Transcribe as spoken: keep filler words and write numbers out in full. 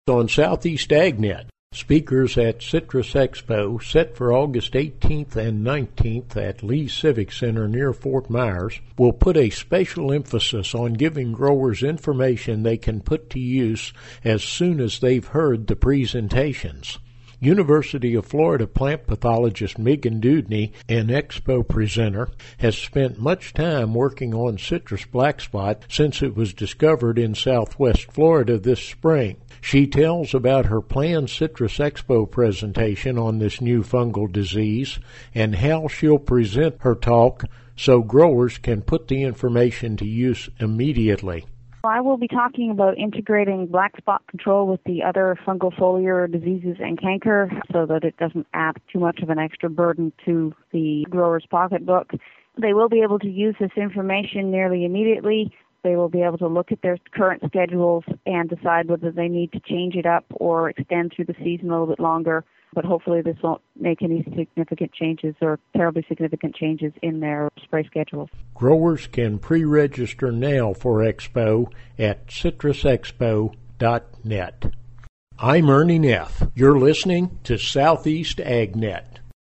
on Southeast AgNet. Speakers at Citrus Expo, set for August eighteenth and nineteenth at Lee Civic Center near Fort Myers, will put a special emphasis on giving growers information they can put to use as soon as they've heard the presentations. University of Florida plant pathologist Megan Dudney, an expo presenter, has spent much time working on citrus black spot since it was discovered in southwest Florida this spring. She tells about her planned Citrus Expo presentation on this new fungal disease and how she'll present her talk so growers can put the information to use immediately. I will be talking about integrating black spot control with the other fungal foliar diseases and canker so that it doesn't add too much of an extra burden to the grower's pocketbook. They will be able to use this information nearly immediately. They will be able to look at their current schedules and decide whether they need to change it up or extend through the season a little bit longer. But hopefully this won't make any significant changes or terribly significant changes in their spray schedules. Growers can pre-register now for Expo at citrus expo dot net. I'm Ernie Neff. You're listening to Southeast AgNet.